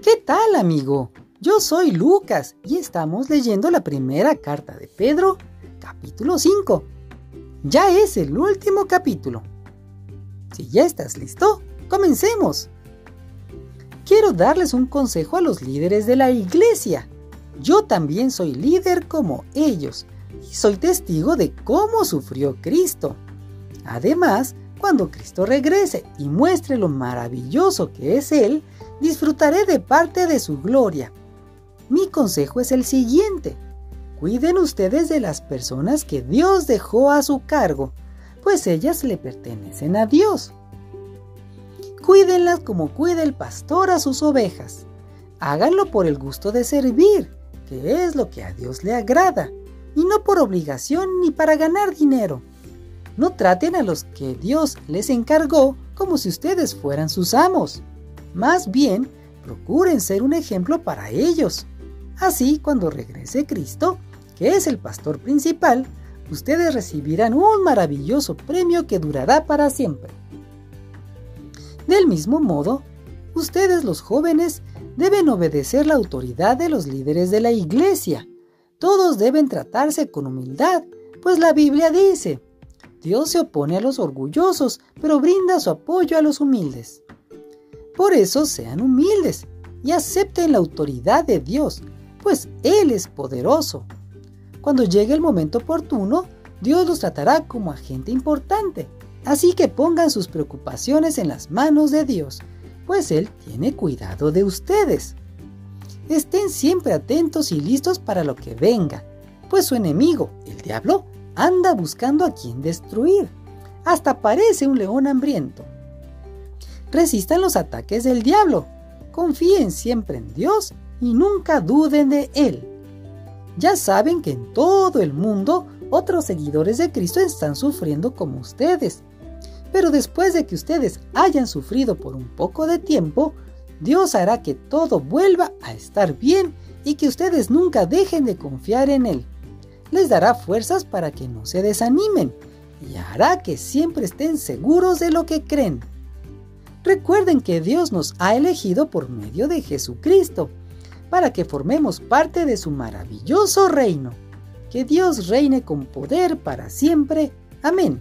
¿Qué tal, amigo? Yo soy Lucas y estamos leyendo la primera carta de Pedro, capítulo 5. Ya es el último capítulo. Si ya estás listo, comencemos. Quiero darles un consejo a los líderes de la iglesia. Yo también soy líder como ellos y soy testigo de cómo sufrió Cristo. Además, cuando Cristo regrese y muestre lo maravilloso que es Él, disfrutaré de parte de su gloria. Mi consejo es el siguiente: cuiden ustedes de las personas que Dios dejó a su cargo, pues ellas le pertenecen a Dios. Cuídenlas como cuida el pastor a sus ovejas. Háganlo por el gusto de servir, que es lo que a Dios le agrada, y no por obligación ni para ganar dinero. No traten a los que Dios les encargó como si ustedes fueran sus amos. Más bien, procuren ser un ejemplo para ellos. Así, cuando regrese Cristo, que es el pastor principal, ustedes recibirán un maravilloso premio que durará para siempre. Del mismo modo, ustedes los jóvenes deben obedecer la autoridad de los líderes de la iglesia. Todos deben tratarse con humildad, pues la Biblia dice: Dios se opone a los orgullosos, pero brinda su apoyo a los humildes. Por eso sean humildes y acepten la autoridad de Dios, pues Él es poderoso. Cuando llegue el momento oportuno, Dios los tratará como a gente importante. Así que pongan sus preocupaciones en las manos de Dios, pues Él tiene cuidado de ustedes. Estén siempre atentos y listos para lo que venga, pues su enemigo, el diablo, anda buscando a quien destruir. Hasta parece un león hambriento. Resistan los ataques del diablo. Confíen siempre en Dios y nunca duden de Él. Ya saben que en todo el mundo otros seguidores de Cristo están sufriendo como ustedes. Pero después de que ustedes hayan sufrido por un poco de tiempo, Dios hará que todo vuelva a estar bien y que ustedes nunca dejen de confiar en Él. Les dará fuerzas para que no se desanimen y hará que siempre estén seguros de lo que creen. Recuerden que Dios nos ha elegido por medio de Jesucristo para que formemos parte de su maravilloso reino. Que Dios reine con poder para siempre. Amén.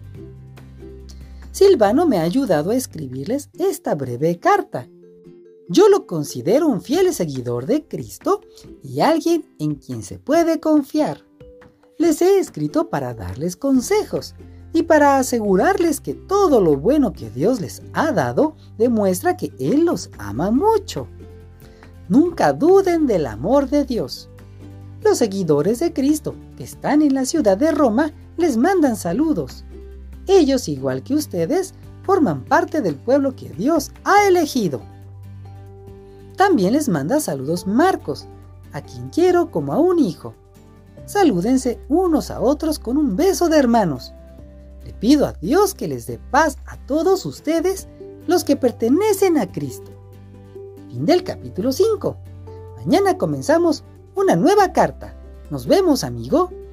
Silvano me ha ayudado a escribirles esta breve carta. Yo lo considero un fiel seguidor de Cristo y alguien en quien se puede confiar. Les he escrito para darles consejos y para asegurarles que todo lo bueno que Dios les ha dado demuestra que Él los ama mucho. Nunca duden del amor de Dios. Los seguidores de Cristo que están en la ciudad de Roma les mandan saludos. Ellos, igual que ustedes, forman parte del pueblo que Dios ha elegido. También les manda saludos Marcos, a quien quiero como a un hijo. Salúdense unos a otros con un beso de hermanos. Le pido a Dios que les dé paz a todos ustedes, los que pertenecen a Cristo. Fin del capítulo 5. Mañana comenzamos una nueva carta. Nos vemos, amigo.